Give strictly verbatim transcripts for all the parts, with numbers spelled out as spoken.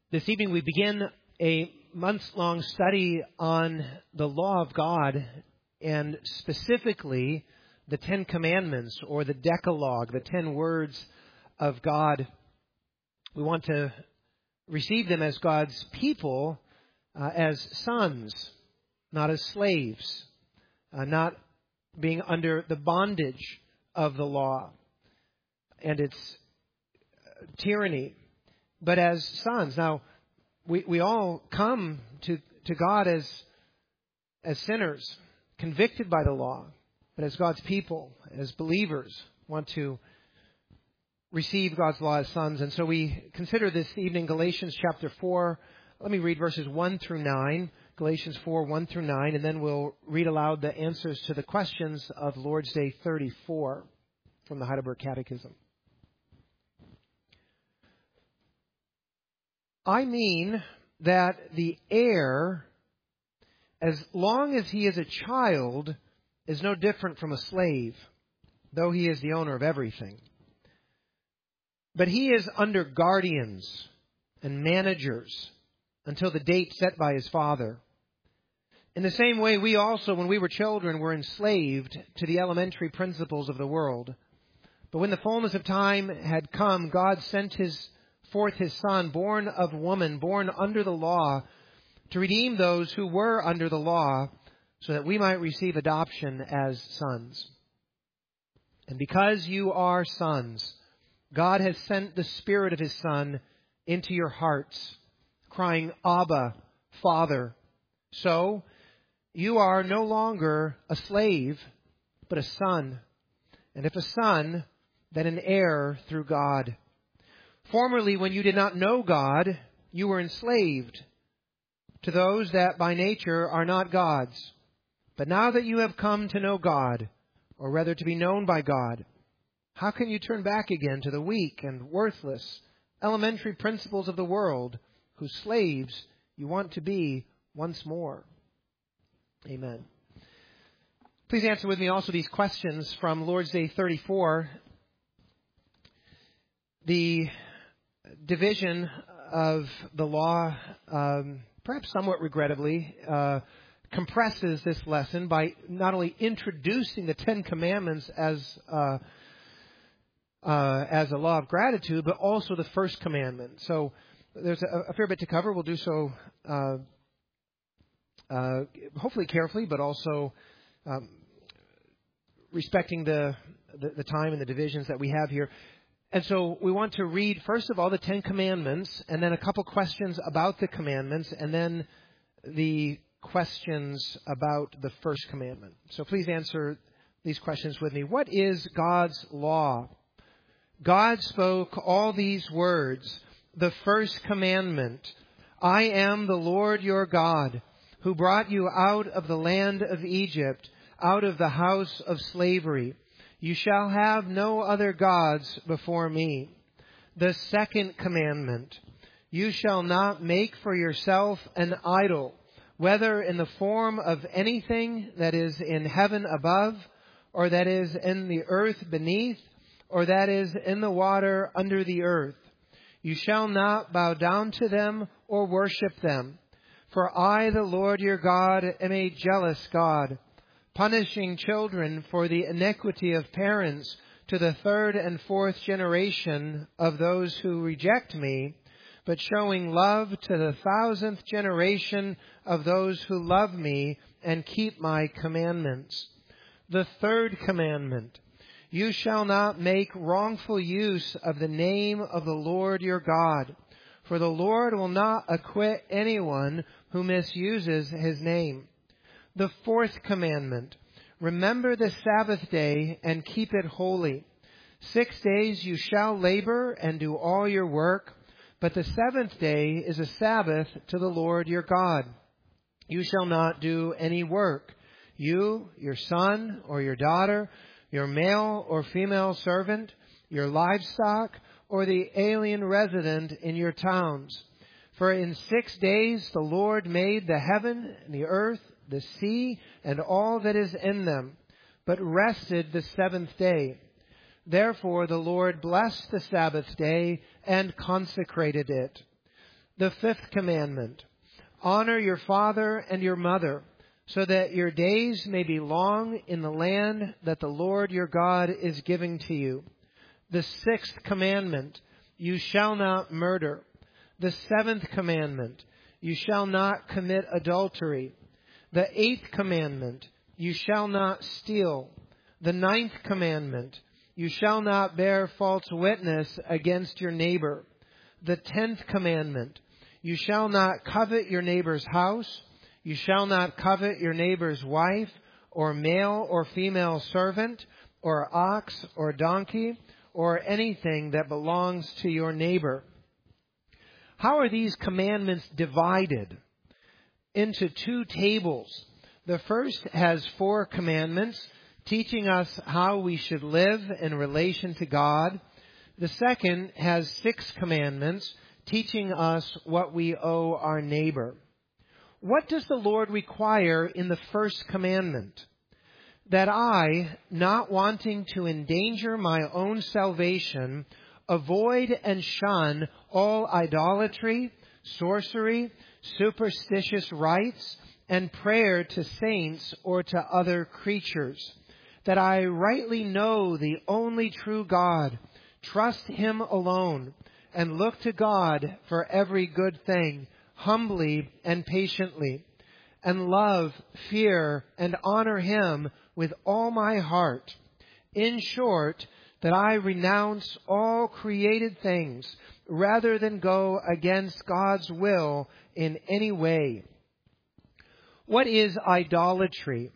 This evening we begin a months-long study on the law of God, and specifically the Ten Commandments, or the Decalogue, the ten words of God. We want to receive them as God's people, uh, as sons, not as slaves, uh, not being under the bondage of the law and its tyranny, but as sons. Now, we, we all come to, to God as, as sinners, convicted by the law, but as God's people, as believers, want to receive God's law as sons. And so we consider this evening Galatians chapter four. Let me read verses one through nine. Galatians four, one through nine, and then we'll read aloud the answers to the questions of Lord's Day thirty-four from the Heidelberg Catechism. I mean that the heir, as long as he is a child, is no different from a slave, though he is the owner of everything. But he is under guardians and managers until the date set by his father. In the same way, we also, when we were children, were enslaved to the elementary principles of the world. But when the fullness of time had come, God sent his forth his Son, born of woman, born under the law, to redeem those who were under the law, so that we might receive adoption as sons. And because you are sons, God has sent the Spirit of his Son into your hearts, crying, Abba, Father. So, you are no longer a slave, but a son. And if a son, then an heir through God. Formerly, when you did not know God, you were enslaved to those that by nature are not God's. But now that you have come to know God, or rather to be known by God, how can you turn back again to the weak and worthless elementary principles of the world, whose slaves you want to be once more? Amen. Please answer with me also these questions from Lord's Day thirty-four. The division of the law, um, perhaps somewhat regrettably, uh, compresses this lesson by not only introducing the Ten Commandments as uh, uh, as a law of gratitude, but also the first commandment. So there's a, a fair bit to cover. We'll do so uh, uh, hopefully carefully, but also um, respecting the, the the time and the divisions that we have here. And so we want to read, first of all, the Ten Commandments, and then a couple questions about the commandments, and then the questions about the first commandment. So please answer these questions with me. What is God's law? God spoke all these words. The first commandment, I am the Lord your God, who brought you out of the land of Egypt, out of the house of slavery. You shall have no other gods before me. The second commandment, you shall not make for yourself an idol, whether in the form of anything that is in heaven above, or that is in the earth beneath, or that is in the water under the earth. You shall not bow down to them or worship them. For I, the Lord your God, am a jealous God, punishing children for the iniquity of parents to the third and fourth generation of those who reject me, but showing love to the thousandth generation of those who love me and keep my commandments. The third commandment, you shall not make wrongful use of the name of the Lord your God, for the Lord will not acquit anyone who misuses his name. The fourth commandment, remember the Sabbath day and keep it holy. Six days you shall labor and do all your work, but the seventh day is a Sabbath to the Lord your God. You shall not do any work, you, your son or your daughter, your male or female servant, your livestock, or the alien resident in your towns. For in six days the Lord made the heaven and the earth, the sea, and all that is in them, but rested the seventh day. Therefore the Lord blessed the Sabbath day and consecrated it. The fifth commandment, honor your father and your mother, so that your days may be long in the land that the Lord your God is giving to you. The sixth commandment, you shall not murder. The seventh commandment, you shall not commit adultery. The eighth commandment, you shall not steal. The ninth commandment, you shall not bear false witness against your neighbor. The tenth commandment, you shall not covet your neighbor's house. You shall not covet your neighbor's wife, or male or female servant, or ox or donkey, or anything that belongs to your neighbor. How are these commandments divided? Into two tables. The first has four commandments, teaching us how we should live in relation to God. The second has six commandments, teaching us what we owe our neighbor. What does the Lord require in the first commandment? That I, not wanting to endanger my own salvation, avoid and shun all idolatry, sorcery, superstitious rites, and prayer to saints or to other creatures. That I rightly know the only true God, trust Him alone, and look to God for every good thing, humbly and patiently, and love, fear, and honor Him with all my heart. In short, that I renounce all created things rather than go against God's will in any way. What is idolatry?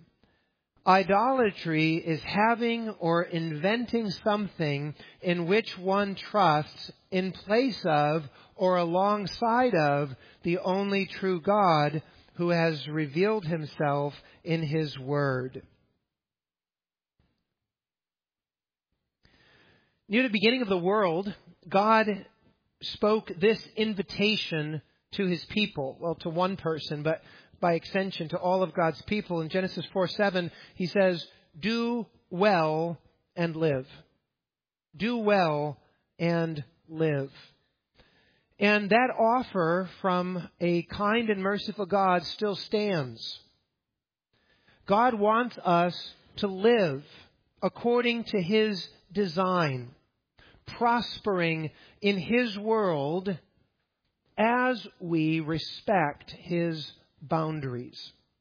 Idolatry is having or inventing something in which one trusts in place of or alongside of the only true God who has revealed Himself in His Word. Near the beginning of the world, God spoke this invitation to His people, well, to one person, but by extension to all of God's people. In Genesis four seven, He says, do well and live. Do well and live. And that offer from a kind and merciful God still stands. God wants us to live according to His design, prospering in His world as we respect His boundaries.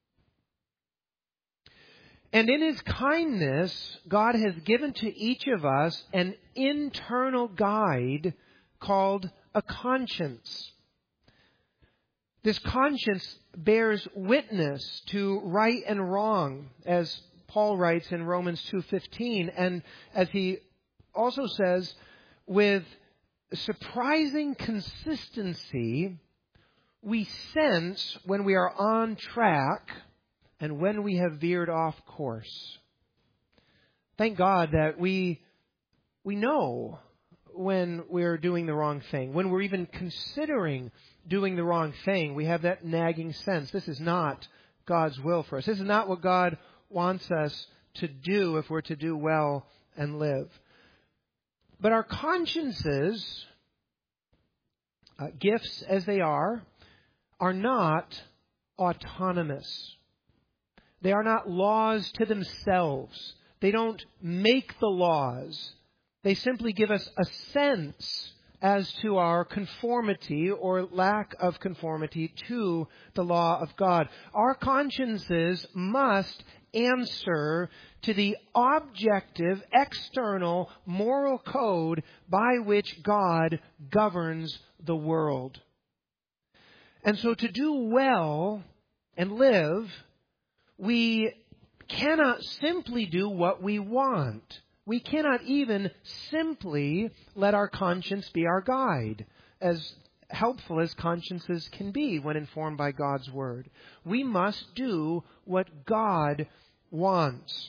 And in His kindness, God has given to each of us an internal guide called a conscience. This conscience bears witness to right and wrong, as Paul writes in Romans two fifteen, and as he also says, with surprising consistency, we sense when we are on track and when we have veered off course. Thank God that we we know when we're doing the wrong thing. When we're even considering doing the wrong thing, we have that nagging sense. This is not God's will for us. This is not what God wants us to do if we're to do well and live. But our consciences, uh, gifts as they are, are not autonomous. They are not laws to themselves. They don't make the laws. They simply give us a sense as to our conformity or lack of conformity to the law of God. Our consciences must answer to the objective, external, moral code by which God governs the world. And so to do well and live, we cannot simply do what we want. We cannot even simply let our conscience be our guide, as helpful as consciences can be when informed by God's Word. We must do what God wants.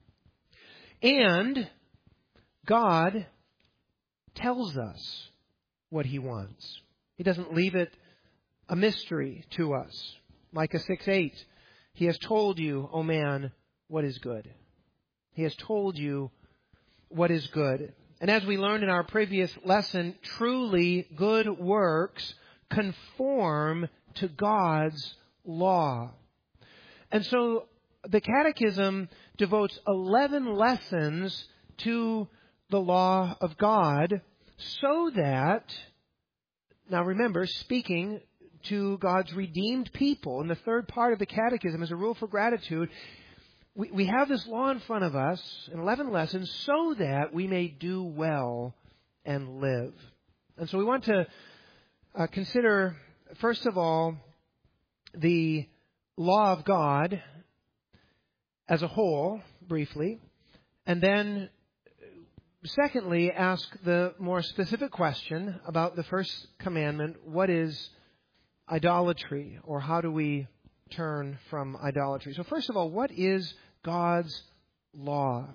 And God tells us what He wants. He doesn't leave it a mystery to us. Micah six eight, He has told you, O man, what is good. He has told you what is good. And as we learned in our previous lesson, truly good works conform to God's law. And so the Catechism devotes eleven lessons to the law of God so that, now remember, speaking to God's redeemed people, in the third part of the Catechism as a rule for gratitude, we, we have this law in front of us, in eleven lessons, so that we may do well and live. And so we want to uh, consider, first of all, the law of God as a whole, briefly, and then, secondly, ask the more specific question about the first commandment: what is idolatry, or how do we turn from idolatry? So first of all, what is God's law?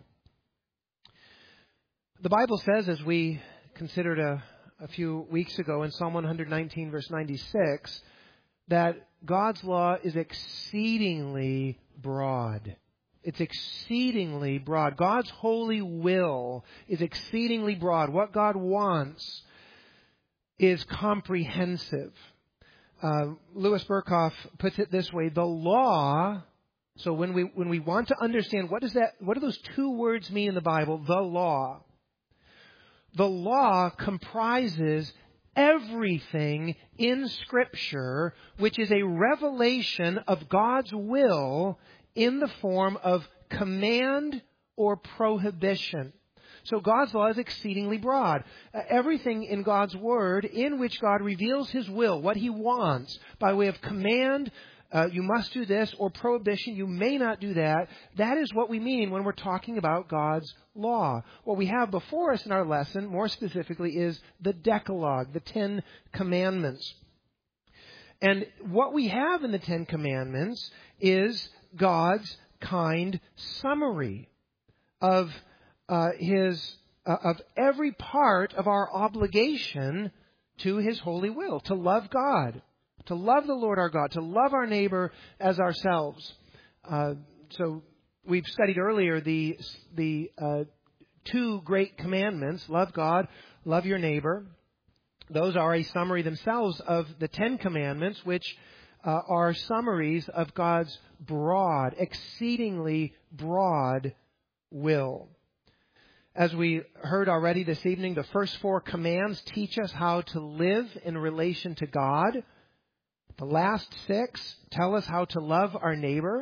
The Bible says, as we considered a, a few weeks ago in Psalm one nineteen, verse ninety-six, that God's law is exceedingly broad. It's exceedingly broad. God's holy will is exceedingly broad. What God wants is comprehensive. Uh, Louis Berkhoff puts it this way: the law. So when we when we want to understand what does that, what do those two words mean in the Bible? The law. The law comprises everything in Scripture which is a revelation of God's will in the form of command or prohibition. So God's law is exceedingly broad. Uh, everything in God's Word in which God reveals His will, what He wants, by way of command, uh, you must do this, or prohibition, you may not do that. That is what we mean when we're talking about God's law. What we have before us in our lesson, more specifically, is the Decalogue, the Ten Commandments. And what we have in the Ten Commandments is God's kind summary of uh, His uh, of every part of our obligation to His holy will, to love God, to love the Lord our God, to love our neighbor as ourselves. Uh, so we've studied earlier the the uh, two great commandments: love God, love your neighbor. Those are a summary themselves of the Ten Commandments, which uh, are summaries of God's broad, exceedingly broad will. As we heard already this evening, the first four commands teach us how to live in relation to God. The last six tell us how to love our neighbor.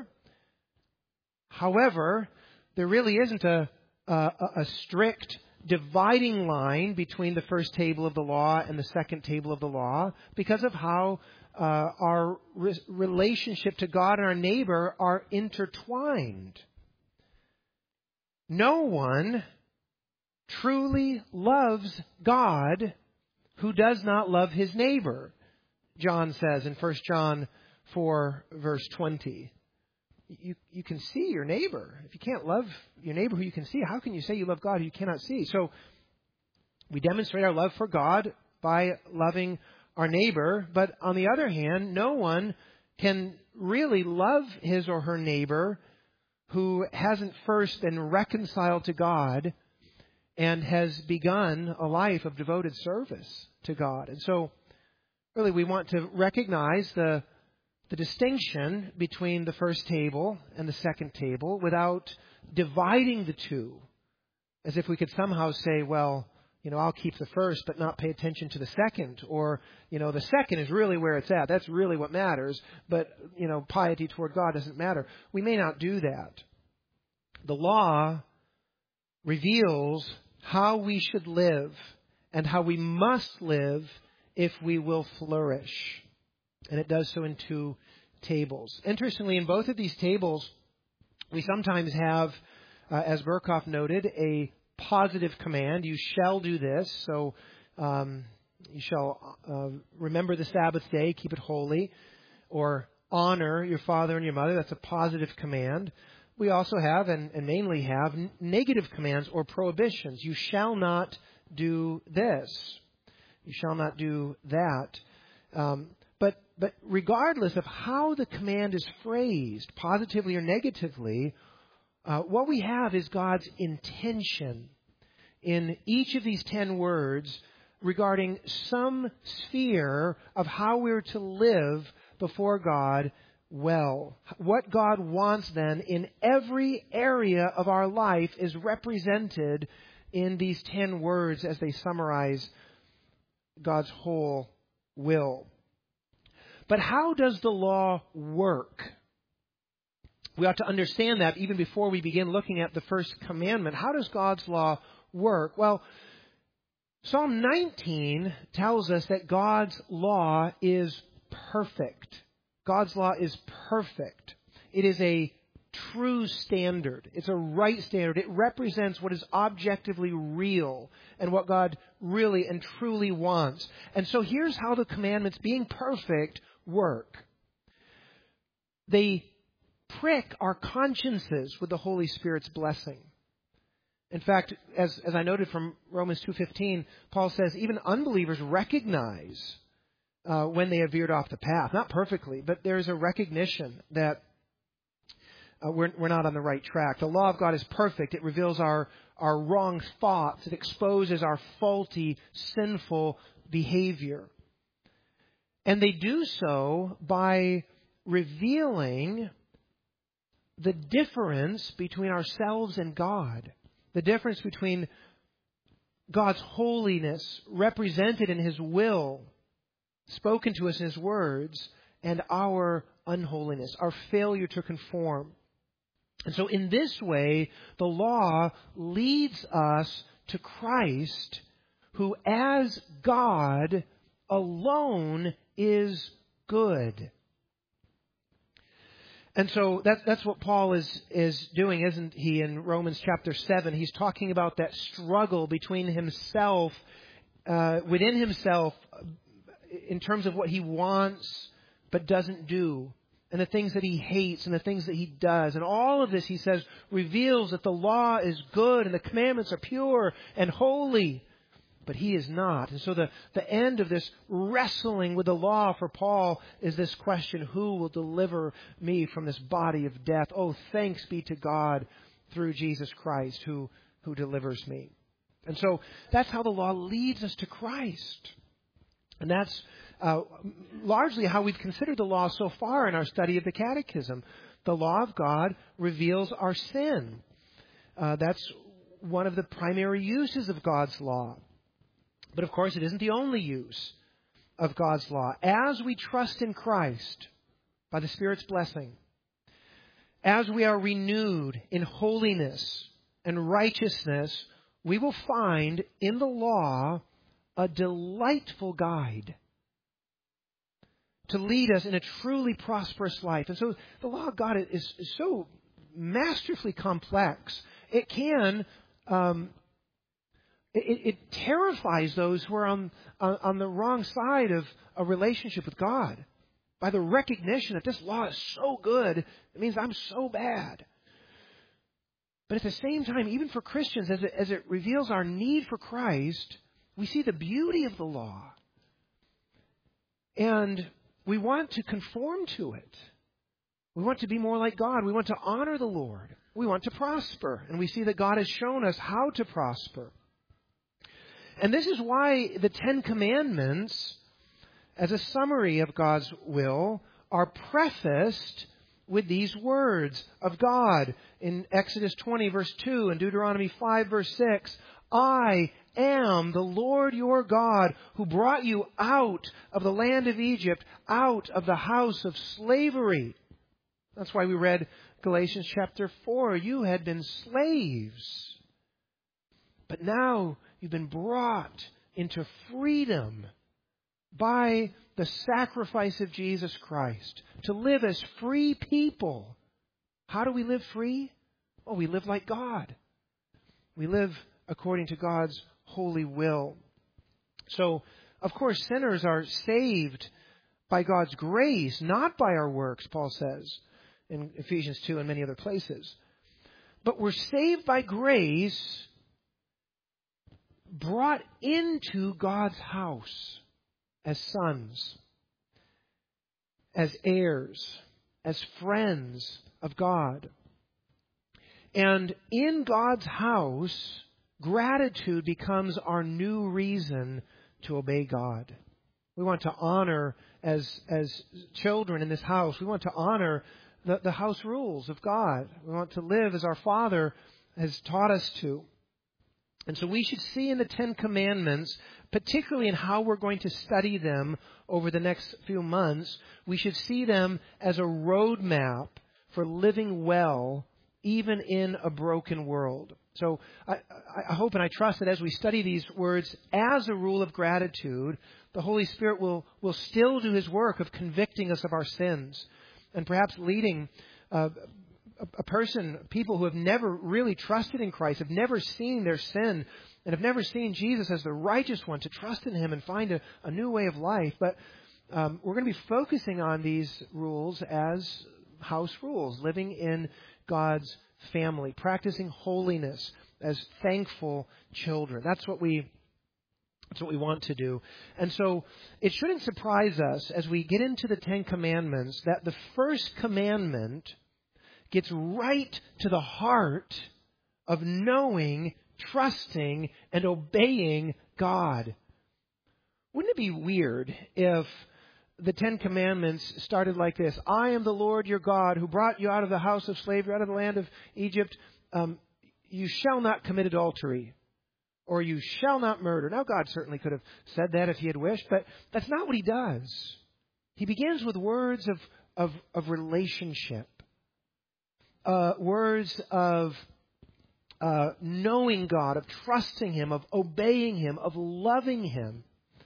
However, there really isn't a, a, a strict dividing line between the first table of the law and the second table of the law, because of how uh, our re- relationship to God and our neighbor are intertwined. No one truly loves God who does not love his neighbor, John says in First John four, verse twenty. You, you can see your neighbor. If you can't love your neighbor who you can see, how can you say you love God who you cannot see? So we demonstrate our love for God by loving our neighbor. But on the other hand, no one can really love his or her neighbor who hasn't first been reconciled to God and has begun a life of devoted service to God. And so really we want to recognize the the distinction between the first table and the second table without dividing the two, as if we could somehow say, well, you know, I'll keep the first but not pay attention to the second, or, you know, the second is really where it's at. That's really what matters, but, you know, piety toward God doesn't matter. We may not do that. The law reveals how we should live and how we must live if we will flourish. And it does so in two tables. Interestingly, in both of these tables, we sometimes have, uh, as Berkhoff noted, a positive command. You shall do this. So um, you shall uh, remember the Sabbath day, keep it holy, or honor your father and your mother. That's a positive command. We also have, and, and mainly have, n- negative commands or prohibitions. You shall not do this. You shall not do that. Um, But but regardless of how the command is phrased, positively or negatively, uh, what we have is God's intention in each of these ten words regarding some sphere of how we're to live before God well. What God wants then in every area of our life is represented in these ten words as they summarize God's whole will. But how does the law work? We ought to understand that even before we begin looking at the first commandment. How does God's law work? Well, Psalm nineteen tells us that God's law is perfect. God's law is perfect. It is a true standard. It's a right standard. It represents what is objectively real and what God really and truly wants. And so here's how the commandments, being perfect, work. They prick our consciences with the Holy Spirit's blessing. In fact, as, as I noted from Romans two fifteen, Paul says even unbelievers recognize uh, when they have veered off the path. Not perfectly, but there's a recognition that uh, we're, we're not on the right track. The law of God is perfect. It reveals our, our wrong thoughts. It exposes our faulty, sinful behavior. And they do so by revealing the difference between ourselves and God. The difference between God's holiness represented in His will, spoken to us in His words, and our unholiness, our failure to conform. And so in this way, the law leads us to Christ, who as God alone is good. And so that's, that's what Paul is, is doing, isn't he, in Romans chapter seven? He's talking about that struggle between himself, uh, within himself, in terms of what he wants but doesn't do, and the things that he hates and the things that he does. And all of this, he says, reveals that the law is good and the commandments are pure and holy. But he is not. And so the, the end of this wrestling with the law for Paul is this question: who will deliver me from this body of death? Oh, thanks be to God through Jesus Christ who, who delivers me. And so that's how the law leads us to Christ. And that's uh, largely how we've considered the law so far in our study of the Catechism. The law of God reveals our sin. Uh, that's one of the primary uses of God's law. But of course, it isn't the only use of God's law. As we trust in Christ by the Spirit's blessing, as we are renewed in holiness and righteousness, we will find in the law a delightful guide to lead us in a truly prosperous life. And so the law of God is, is so masterfully complex. It can... Um, It, it terrifies those who are on, on, on the wrong side of a relationship with God by the recognition that this law is so good, it means I'm so bad. But at the same time, even for Christians, as it, as it reveals our need for Christ, we see the beauty of the law. And we want to conform to it. We want to be more like God. We want to honor the Lord. We want to prosper. And we see that God has shown us how to prosper. And this is why the Ten Commandments, as a summary of God's will, are prefaced with these words of God. In Exodus twenty, verse two, and Deuteronomy five, verse six, I am the Lord your God who brought you out of the land of Egypt, out of the house of slavery. That's why we read Galatians chapter four. You had been slaves, but now you've been brought into freedom by the sacrifice of Jesus Christ to live as free people. How do we live free? Well, we live like God. We live according to God's holy will. So, of course, sinners are saved by God's grace, not by our works, Paul says in Ephesians two and many other places. But we're saved by grace, brought into God's house as sons, as heirs, as friends of God. And in God's house, gratitude becomes our new reason to obey God. We want to honor, as as children in this house, we want to honor the, the house rules of God. We want to live as our Father has taught us to. And so we should see in the Ten Commandments, particularly in how we're going to study them over the next few months, we should see them as a roadmap for living well, even in a broken world. So I, I hope and I trust that as we study these words as a rule of gratitude, the Holy Spirit will, will still do His work of convicting us of our sins and perhaps leading uh, a, a person, people who have never really trusted in Christ, have never seen their sin, and have never seen Jesus as the righteous one, to trust in Him and find a, a new way of life. But um, we're going to be focusing on these rules as house rules, living in God's family, practicing holiness as thankful children. That's what we that's what we want to do. And so it shouldn't surprise us as we get into the Ten Commandments that the first commandment gets right to the heart of knowing, trusting, and obeying God. Wouldn't it be weird if the Ten Commandments started like this? I am the Lord your God who brought you out of the house of slavery, out of the land of Egypt. Um, you shall not commit adultery, or you shall not murder. Now, God certainly could have said that if He had wished, but that's not what He does. He begins with words of, of, of relationship, uh, words of uh, knowing God, of trusting Him, of obeying Him, of loving Him.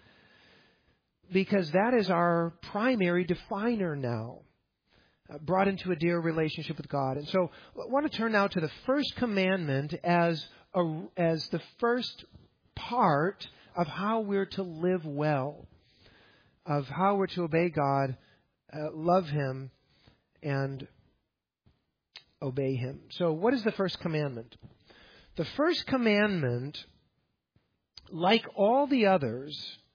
Because that is our primary definer now, uh, brought into a dear relationship with God. And so I want to turn now to the first commandment as a, as the first part of how we're to live well, of how we're to obey God, uh, love Him, and obey Him. So what is the first commandment? The first commandment, like all the others,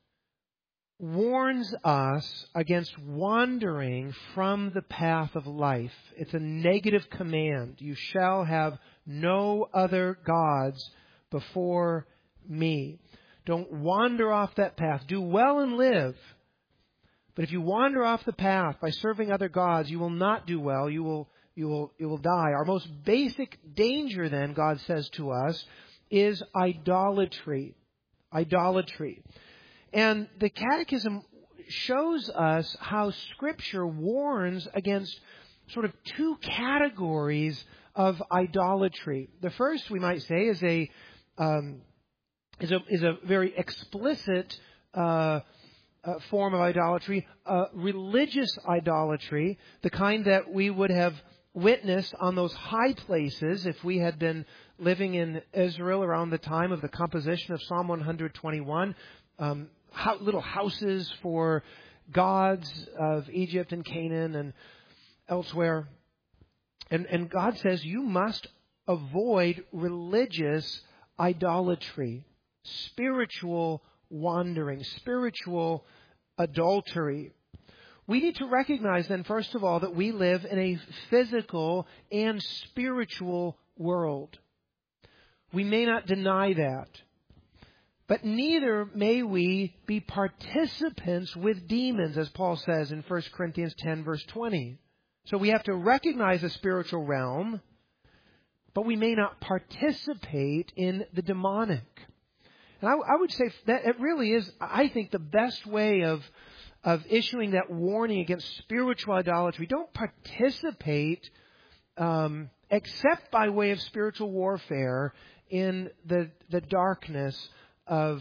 warns us against wandering from the path of life. It's a negative command. You shall have no other gods before me. Don't wander off that path. Do well and live. But if you wander off the path by serving other gods, you will not do well. You will, you will, you will die. Our most basic danger, then, God says to us, is idolatry. Idolatry. And the Catechism shows us how Scripture warns against sort of two categories of idolatry. The first, we might say, is a um, is a is a very explicit uh, uh, form of idolatry, uh, religious idolatry, the kind that we would have witnessed on those high places if we had been living in Israel around the time of the composition of Psalm one twenty-one. Um, How, little houses for gods of Egypt and Canaan and elsewhere. And, and God says you must avoid religious idolatry, spiritual wandering, spiritual adultery. We need to recognize then, first of all, that we live in a physical and spiritual world. We may not deny that. But neither may we be participants with demons, as Paul says in First Corinthians ten, verse twenty. So we have to recognize the spiritual realm, but we may not participate in the demonic. And I, I would say that it really is, I think, the best way of, of issuing that warning against spiritual idolatry. Don't participate, um, except by way of spiritual warfare, in the, the darkness Of,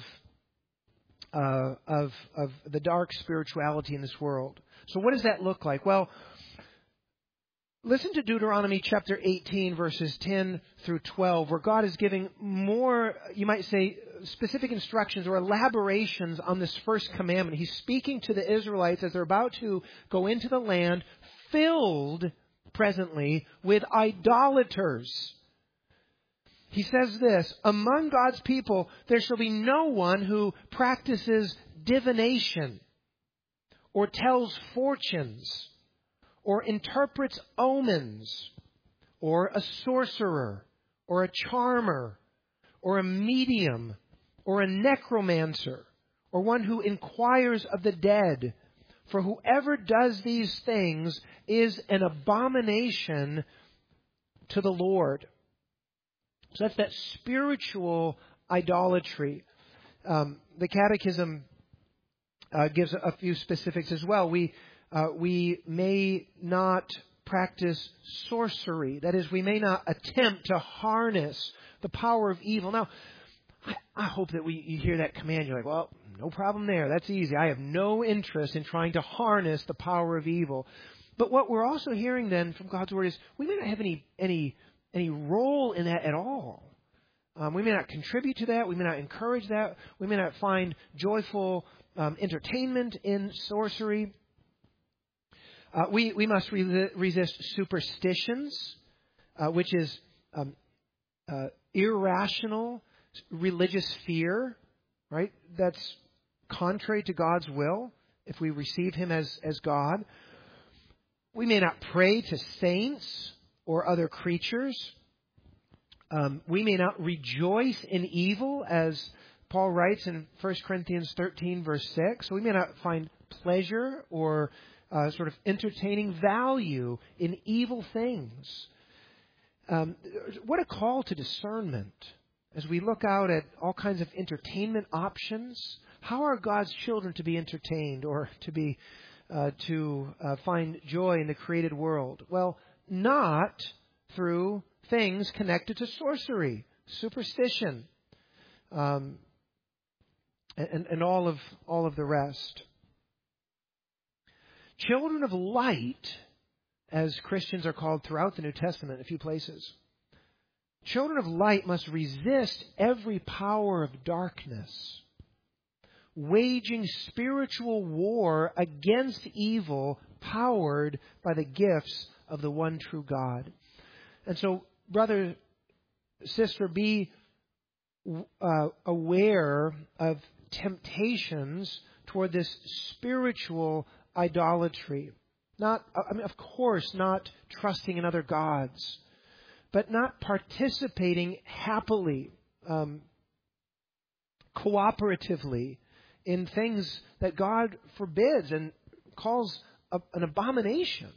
uh, of of the dark spirituality in this world. So what does that look like? Well, listen to Deuteronomy chapter eighteen, verses ten through twelve, where God is giving more, you might say, specific instructions or elaborations on this first commandment. He's speaking to the Israelites as they're about to go into the land filled presently with idolaters. He says this, among God's people, there shall be no one who practices divination or tells fortunes or interprets omens or a sorcerer or a charmer or a medium or a necromancer or one who inquires of the dead. For whoever does these things is an abomination to the Lord. So that's that spiritual idolatry. Um, the Catechism uh, gives a few specifics as well. We uh, we may not practice sorcery. That is, we may not attempt to harness the power of evil. Now, I, I hope that we you hear that command. You're like, well, no problem there. That's easy. I have no interest in trying to harness the power of evil. But what we're also hearing then from God's Word is we may not have any any any role in that at all. Um, we may not contribute to that. We may not encourage that. We may not find joyful um, entertainment in sorcery. Uh, we, we must re- resist superstitions, uh, which is um, uh, irrational religious fear, right? That's contrary to God's will if we receive Him as, as God. We may not pray to saints or other creatures. Um, we may not rejoice in evil, as Paul writes in First Corinthians thirteen, verse six. So we may not find pleasure or uh, sort of entertaining value in evil things. Um, what a call to discernment. As we look out at all kinds of entertainment options, how are God's children to be entertained or to be uh, to uh, find joy in the created world? Well, not through things connected to sorcery, superstition, um, and, and all of all of the rest. Children of light, as Christians are called throughout the New Testament in a few places. Children of light must resist every power of darkness, waging spiritual war against evil, powered by the gifts of the one true God. And so, brother, sister, be uh, aware of temptations toward this spiritual idolatry. Not, I mean, of course, not trusting in other gods, but not participating happily, um, cooperatively in things that God forbids and calls a, an abomination.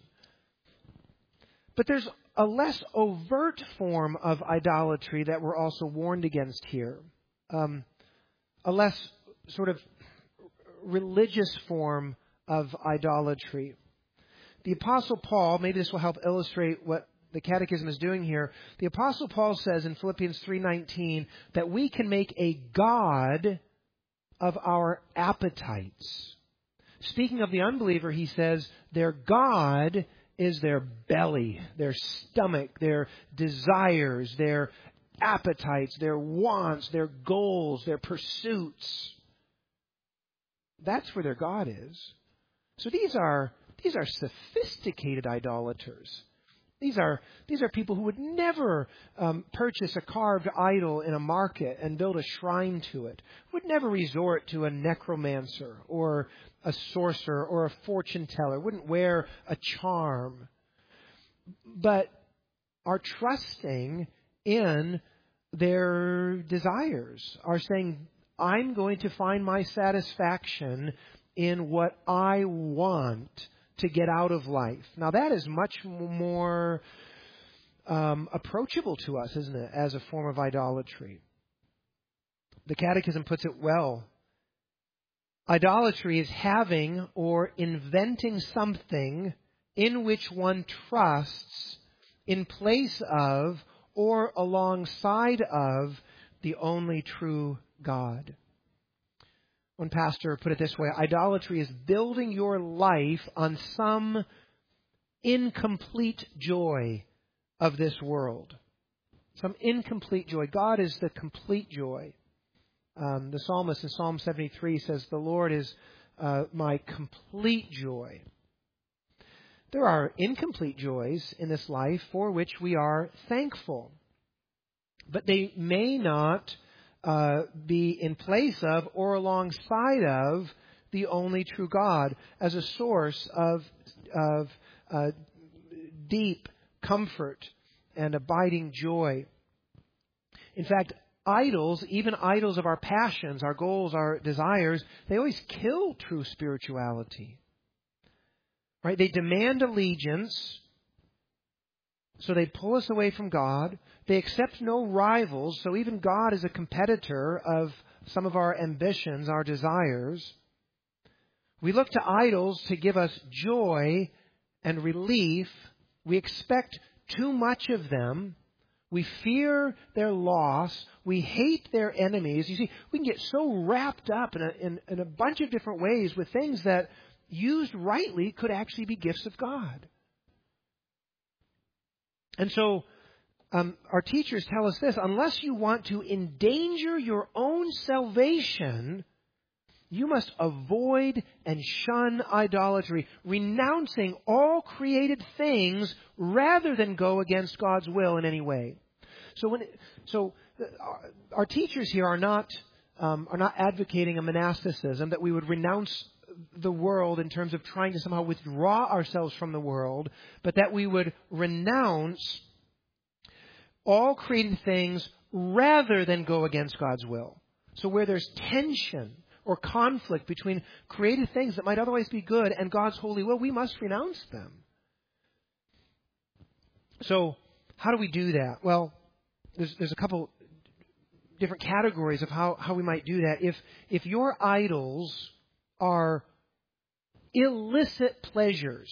But there's a less overt form of idolatry that we're also warned against here. Um, a less sort of religious form of idolatry. The Apostle Paul, maybe this will help illustrate what the Catechism is doing here. The Apostle Paul says in Philippians three nineteen that we can make a god of our appetites. Speaking of the unbeliever, he says their god is their belly, their stomach, their desires, their appetites, their wants, their goals, their pursuits. That's where their God is. So these are these are sophisticated idolaters. These are these are people who would never um, purchase a carved idol in a market and build a shrine to it. Would never resort to a necromancer or a sorcerer or a fortune teller. Wouldn't wear a charm. But are trusting in their desires. Are saying, I'm going to find my satisfaction in what I want to get out of life. Now that is much more um, approachable to us, isn't it, as a form of idolatry? The Catechism puts it well. Idolatry is having or inventing something in which one trusts in place of or alongside of the only true God. One pastor put it this way: idolatry is building your life on some incomplete joy of this world. Some incomplete joy. God is the complete joy. Um, the psalmist in Psalm seventy-three says, the Lord is uh, my complete joy. There are incomplete joys in this life for which we are thankful. But they may not uh, be in place of or alongside of the only true God as a source of, of uh, deep comfort and abiding joy. In fact, idols, even idols of our passions, our goals, our desires, they always kill true spirituality. Right? They demand allegiance, so they pull us away from God. They accept no rivals, so even God is a competitor of some of our ambitions, our desires. We look to idols to give us joy and relief. We expect too much of them. We fear their loss. We hate their enemies. You see, we can get so wrapped up in a, in, in a bunch of different ways with things that, used rightly, could actually be gifts of God. And so, um, our teachers tell us this: unless you want to endanger your own salvation, you must avoid and shun idolatry, renouncing all created things rather than go against God's will in any way. So, when, so our, our teachers here are not um, are not advocating a monasticism that we would renounce the world in terms of trying to somehow withdraw ourselves from the world, but that we would renounce all created things rather than go against God's will. So, where there's tension or conflict between created things that might otherwise be good and God's holy will, we must renounce them. So, how do we do that? Well, there's, there's a couple different categories of how, how we might do that. If, if your idols are illicit pleasures,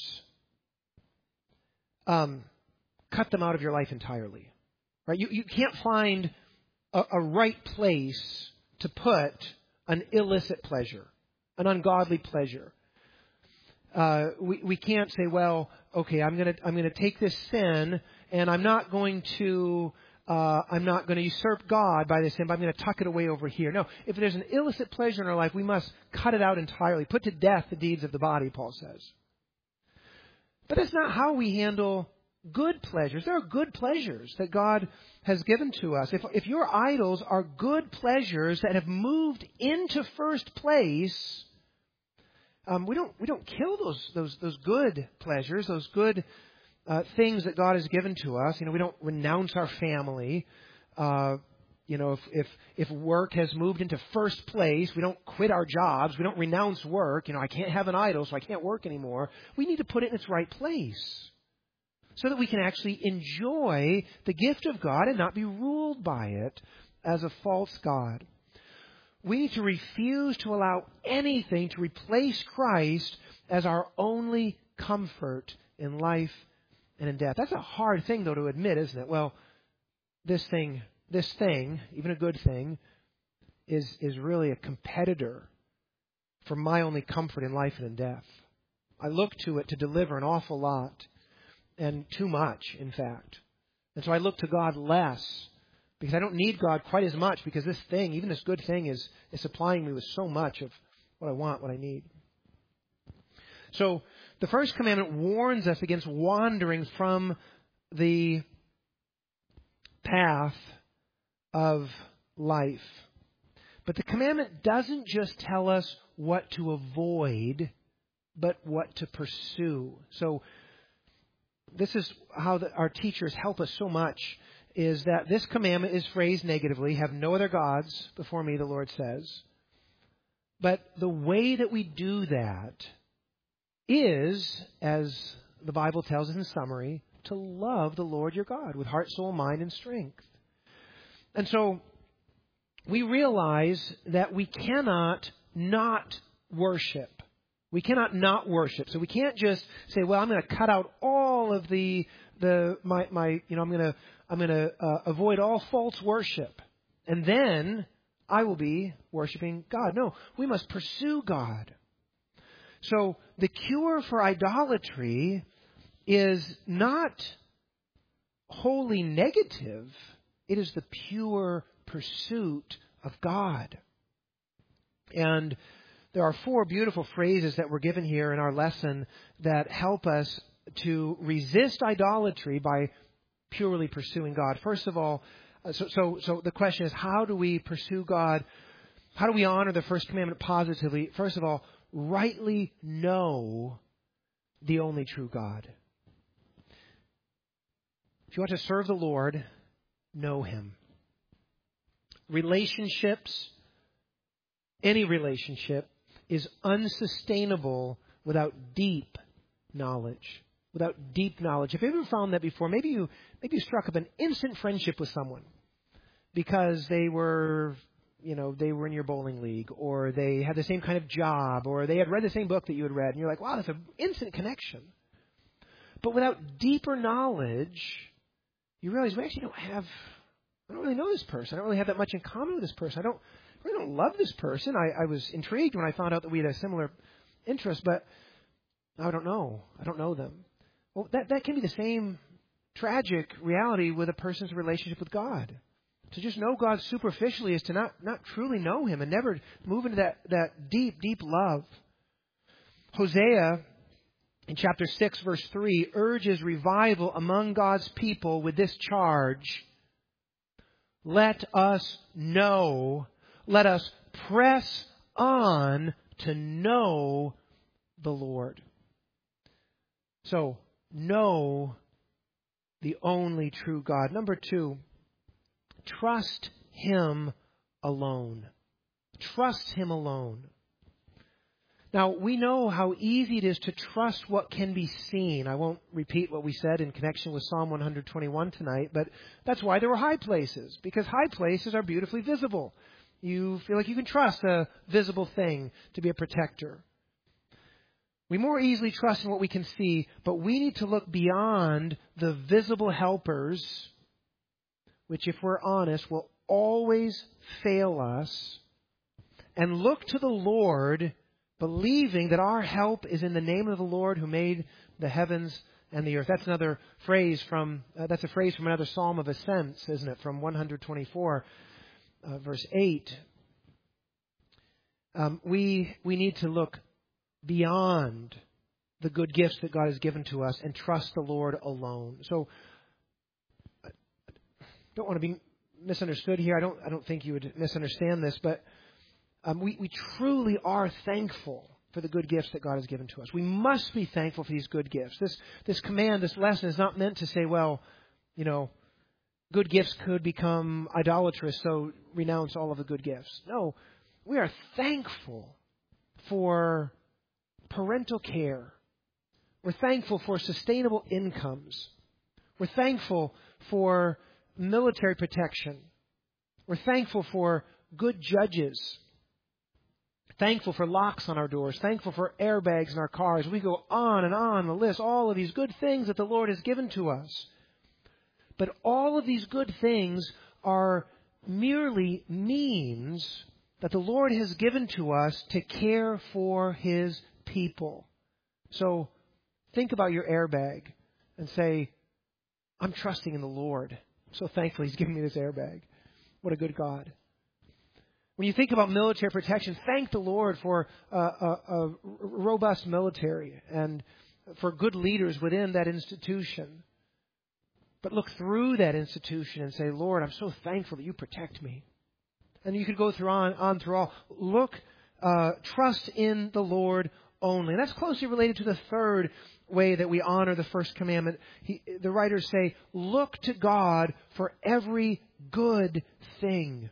um, cut them out of your life entirely. Right? You, you can't find a, a right place to put an illicit pleasure, an ungodly pleasure. Uh, we, we can't say, well, okay, I'm gonna I'm gonna take this sin, and I'm not going to uh, I'm not going to usurp God by this sin, but I'm going to tuck it away over here. No, if there's an illicit pleasure in our life, we must cut it out entirely. Put to death the deeds of the body, Paul says. But that's not how we handle good pleasures. There are good pleasures that God has given to us. If, if your idols are good pleasures that have moved into first place, um, we don't we don't kill those those those good pleasures, those good uh, things that God has given to us. You know, we don't renounce our family. Uh, you know, if, if if work has moved into first place, we don't quit our jobs. We don't renounce work. You know, I can't have an idol, so I can't work anymore. We need to put it in its right place, so that we can actually enjoy the gift of God and not be ruled by it as a false god. We need to refuse to allow anything to replace Christ as our only comfort in life and in death. That's a hard thing, though, to admit, isn't it? Well, this thing, this thing, even a good thing, is, is really a competitor for my only comfort in life and in death. I look to it to deliver an awful lot. And too much, in fact. And so I look to God less, because I don't need God quite as much, because this thing, even this good thing, is, is supplying me with so much of what I want, what I need. So the first commandment warns us against wandering from the path of life. But the commandment doesn't just tell us what to avoid, but what to pursue. So this is how the, our teachers help us so much, is that this commandment is phrased negatively: have no other gods before me, the Lord says. But the way that we do that is, as the Bible tells us in summary, to love the Lord your God with heart, soul, mind, and strength. And so we realize that we cannot not worship. We cannot not worship. So we can't just say, well, I'm going to cut out all of the the my my you know I'm going to I'm going to uh, avoid all false worship, and then I will be worshiping God. No, we must pursue God. So the cure for idolatry is not wholly negative. It is the pure pursuit of God. And there are four beautiful phrases that were given here in our lesson that help us to resist idolatry by purely pursuing God. First of all, so, so, so the question is, how do we pursue God? How do we honor the first commandment positively? First of all, rightly know the only true God. If you want to serve the Lord, know Him. relationships, any relationship, is unsustainable without deep knowledge. Without deep knowledge. Have you ever found that before? Maybe you maybe you struck up an instant friendship with someone because they were, you know, they were in your bowling league, or they had the same kind of job, or they had read the same book that you had read, and you're like, wow, that's an instant connection. But without deeper knowledge, you realize we actually don't have, I don't really know this person. I don't really have that much in common with this person. I don't I really don't love this person. I, I was intrigued when I found out that we had a similar interest, but I don't know. I don't know them. Well, that, that can be the same tragic reality with a person's relationship with God. To just know God superficially is to not, not truly know Him and never move into that, that deep, deep love. Hosea, in chapter six, verse three, urges revival among God's people with this charge: let us know, let us press on to know the Lord. So, know the only true God. Number two, trust Him alone. Trust Him alone. Now, we know how easy it is to trust what can be seen. I won't repeat what we said in connection with Psalm one twenty-one tonight, but that's why there were high places, because high places are beautifully visible. You feel like you can trust a visible thing to be a protector. We more easily trust in what we can see, but we need to look beyond the visible helpers, which, if we're honest, will always fail us, and look to the Lord, believing that our help is in the name of the Lord who made the heavens and the earth. That's another phrase from, uh, that's a phrase from another Psalm of Ascents, isn't it? From one twenty-four, uh, verse eight. Um, we, we need to look beyond the good gifts that God has given to us and trust the Lord alone. So, I don't want to be misunderstood here. I don't, I don't think you would misunderstand this, but Um, we, we truly are thankful for the good gifts that God has given to us. We must be thankful for these good gifts. This, this command, this lesson is not meant to say, well, you know, good gifts could become idolatrous, so renounce all of the good gifts. No, we are thankful for parental care. We're thankful for sustainable incomes. We're thankful for military protection. We're thankful for good judges. Thankful for locks on our doors. Thankful for airbags in our cars. We go on and on the list. All of these good things that the Lord has given to us. But all of these good things are merely means that the Lord has given to us to care for His people. So think about your airbag and say, I'm trusting in the Lord. I'm so thankful He's given me this airbag. What a good God. When you think about military protection, thank the Lord for a, a, a robust military and for good leaders within that institution. But look through that institution and say, Lord, I'm so thankful that you protect me. And you could go through on, on through all. Look, uh, trust in the Lord only. And that's closely related to the third way that we honor the first commandment. He, the writers say, look to God for every good thing.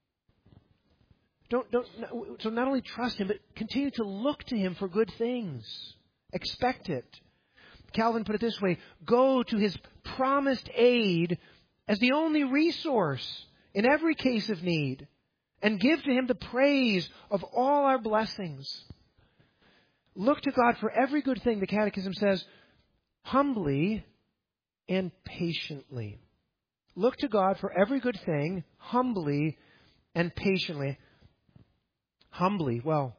Don't, don't, so not only trust Him, but continue to look to Him for good things. Expect it. Calvin put it this way: go to His promised aid as the only resource in every case of need, and give to Him the praise of all our blessings. Look to God for every good thing, the Catechism says, humbly and patiently. Look to God for every good thing, humbly and patiently. Humbly, well,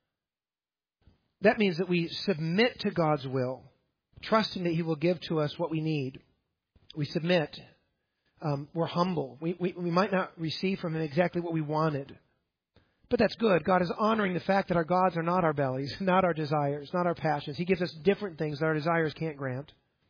that means that we submit to God's will, trusting that He will give to us what we need. We submit. Um, we're humble. We, we, we might not receive from Him exactly what we wanted. But that's good. God is honoring the fact that our gods are not our bellies, not our desires, not our passions. He gives us different things that our desires can't grant.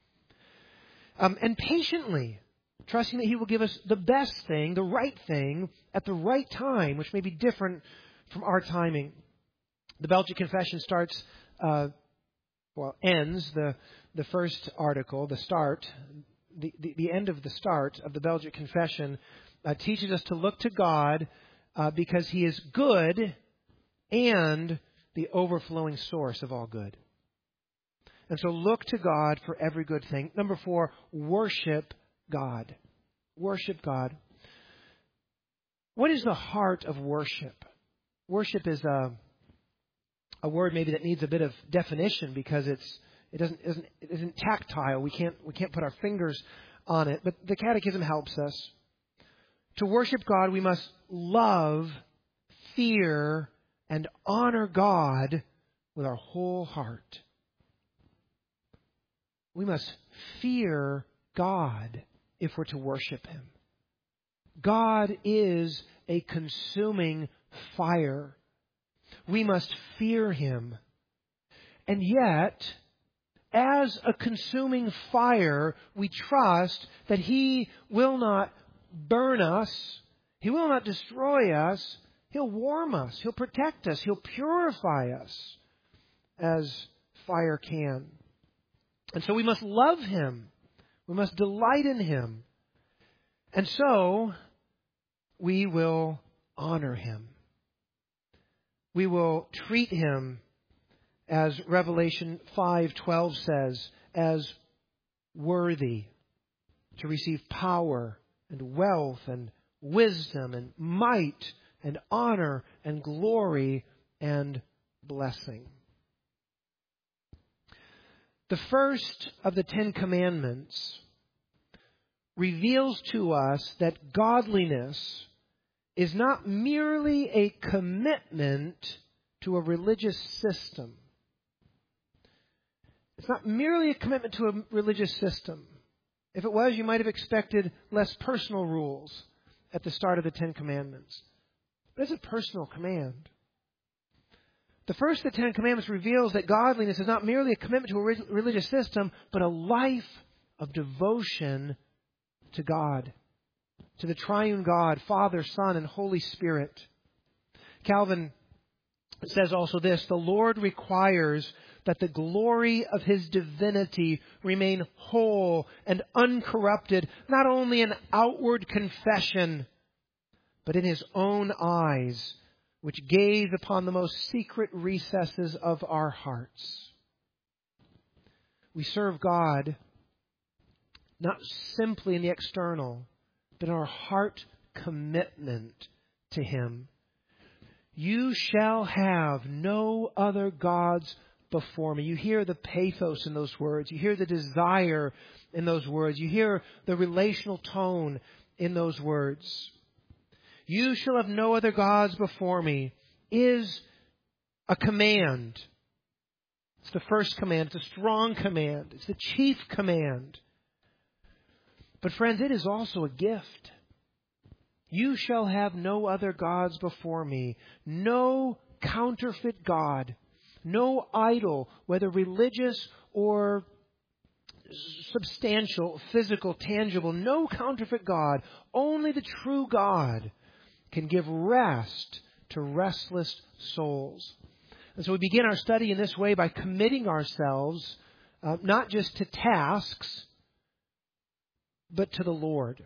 Um, and patiently, trusting that He will give us the best thing, the right thing, at the right time, which may be different from our timing. The Belgic Confession starts, uh, well, ends the the first article, the start, the, the, the end of the start of the Belgic Confession uh, teaches us to look to God uh, because He is good and the overflowing source of all good. And so look to God for every good thing. Number four, worship God. Worship God. What is the heart of worship? Worship is a, a word maybe that needs a bit of definition because it's it doesn't isn't it isn't tactile. We can't we can't put our fingers on it. But the Catechism helps us. To worship God, we must love, fear, and honor God with our whole heart. We must fear God if we're to worship Him. God is a consuming fire. We must fear Him. And yet, as a consuming fire, we trust that He will not burn us. He will not destroy us. He'll warm us. He'll protect us. He'll purify us as fire can. And so we must love Him. We must delight in Him. And so we will honor Him. We will treat Him, as Revelation five twelve says, as worthy to receive power and wealth and wisdom and might and honor and glory and blessing. The first of the Ten Commandments reveals to us that godliness is not merely a commitment to a religious system. It's not merely a commitment to a religious system. If it was, you might have expected less personal rules at the start of the Ten Commandments. But it's a personal command. The first of the Ten Commandments reveals that godliness is not merely a commitment to a re- religious system, but a life of devotion to God, to the triune God, Father, Son, and Holy Spirit. Calvin says also this: the Lord requires that the glory of His divinity remain whole and uncorrupted, not only in outward confession, but in His own eyes, which gaze upon the most secret recesses of our hearts. We serve God not simply in the external, but in our heart commitment to Him. You shall have no other gods before me. You hear the pathos in those words. You hear the desire in those words. You hear the relational tone in those words. You shall have no other gods before me is a command. It's the first command. It's a strong command. It's the chief command. But friends, it is also a gift. You shall have no other gods before me. No counterfeit God. No idol, whether religious or substantial, physical, tangible. No counterfeit God. Only the true God can give rest to restless souls. And so we begin our study in this way by committing ourselves uh, not just to tasks, but to the Lord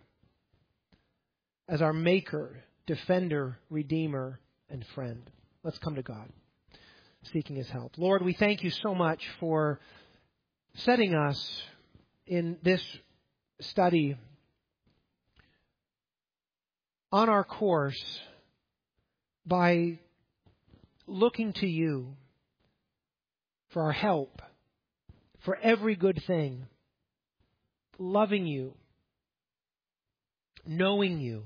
as our Maker, Defender, Redeemer, and Friend. Let's come to God, seeking His help. Lord, we thank You so much for setting us in this study on our course by looking to You for our help, for every good thing, loving You, knowing You,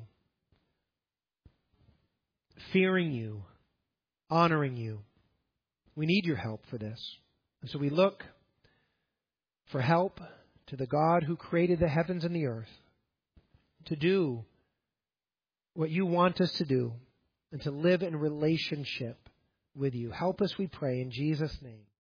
fearing You, honoring You. We need Your help for this. And so we look for help to the God who created the heavens and the earth to do what You want us to do and to live in relationship with You. Help us, we pray, in Jesus' name.